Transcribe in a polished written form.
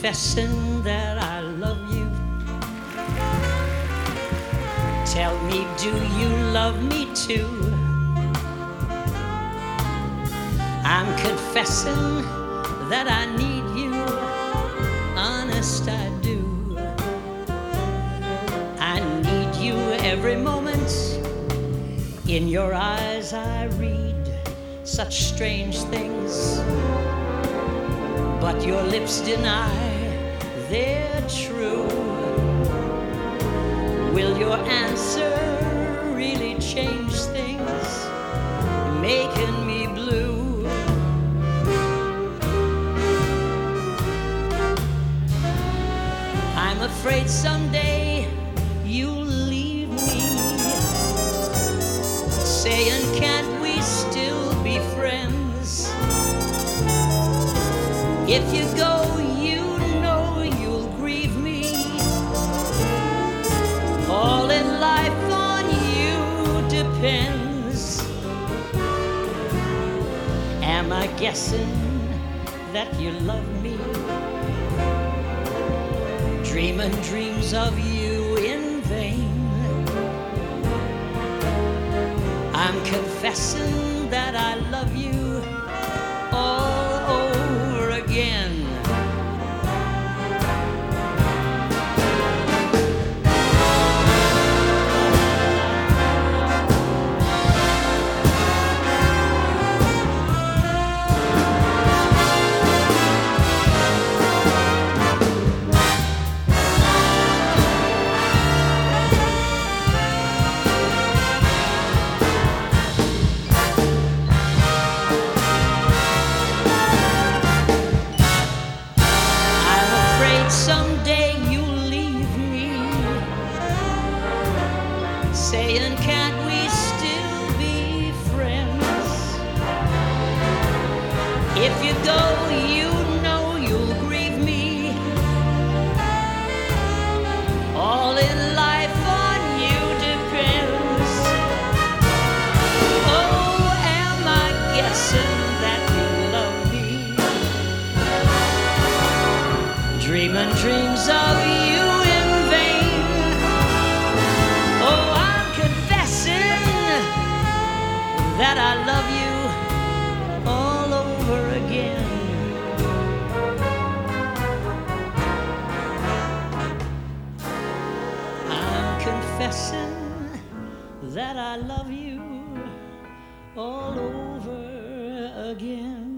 confessing that I love you. Tell me, do you love me too? I'm confessing that I need you. Honest, I do. I need you every moment. In your eyes I read such strange things, but your lips deny they're true. Will your answer really change things, making me blue? I'm afraid someday you'll leave me, saying, can't we still be friends? If you go, you know you'll grieve me. All in life on you depends. Am I guessing that you love me? Dreaming dreams of you in vain. I'm confessing that I love you all over again. Someday you'll leave me, saying, can't we still be friends? If you go, you know you'll grieve me. All in life on you depends. Oh, am I guessing that you love me? Dreaming dreams of you in vain. Oh, I'm confessing that I love you all over again. I'm confessing that I love you all over again.